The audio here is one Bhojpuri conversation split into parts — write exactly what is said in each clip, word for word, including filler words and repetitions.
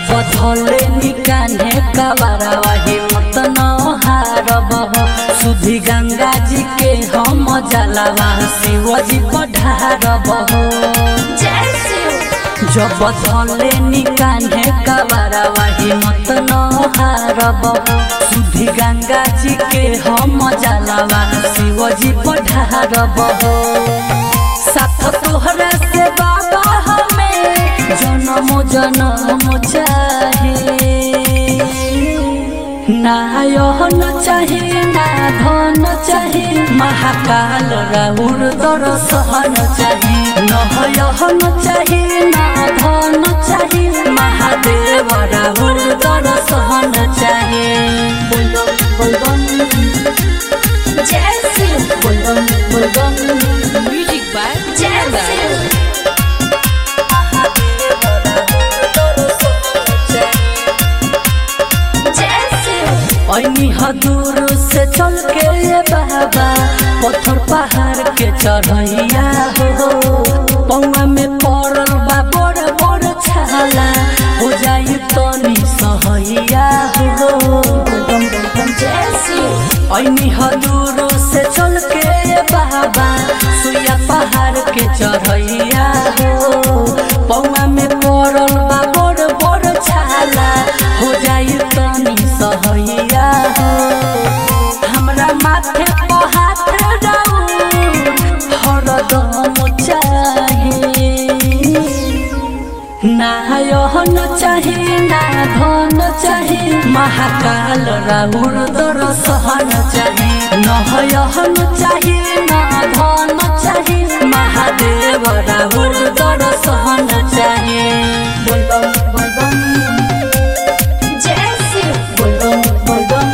जब धले निकाने कबारवा हिम्मत न हारब सुधी गंगा जी के हम जलावा शिवजी पढ़ारब जब धले निकाने कबारवा हिम्मत न हारब सुधी गंगा जी के हम जलावा शिवजी पढ़ारब साथ तोहरा से बाबा हमें जन्म जन्म चाहे ना यहन चाहे ना धन चाहे महाकाल राउर दर्शन चाहे न यहन चाहे ना धन चाहे महादेव राउर दर्शन चाहे बोलबम बोलबम जैसे बोलबम बोलबम म्यूजिक बाय जैसे दूर से चल के बाबा पत्थर पहाड़ के चढ़ैया हो पौवा में पड़ल बा बड़ बड़ छाला हो जाई तनी सहैया हो दूर से चल के बाबा सुइया पहाड़ के चढ़ैया हो पौवा में पड़ल बा बड़ बड़ छाला हो जाई तनी सहैया हमरा माथे पर हाथ हरदम चाहे ना यहन चाहे ना धन चाहे महाकाल राउर दर्शन चाहे न यहन चाहे ना धन चाहे महादेव राउर दर्शन चाहे बोलबम बोलबम जैसे बोलबम बोलबम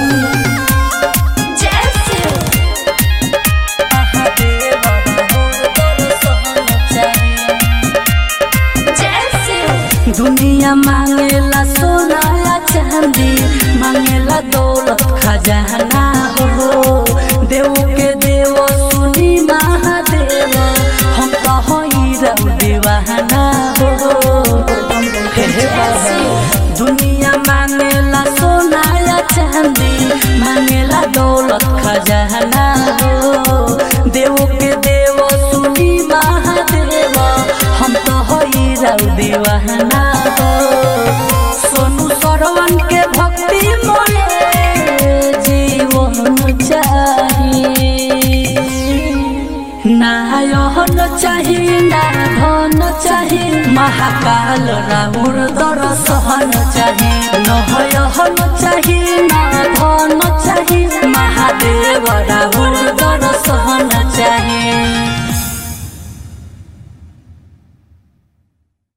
दुनिया मांगेला सोना या चांदी मांगेला दौलत खजाना हो देव के देव सुनी महादेव हम तो हीरा दीवाना हो दुनिया मांगेला सोना या चांदी मांगेला दौलत खजाना हो देव के देव सुनी महादेव हम तो हीरा दीवाना सोनू सरवन के भक्ति मोले जीवन चाहिए ना यहन चाहे ना धन चाहे महाकाल राउर दर्शन चाहे न यहन चाहे ना धन चाहे महादेव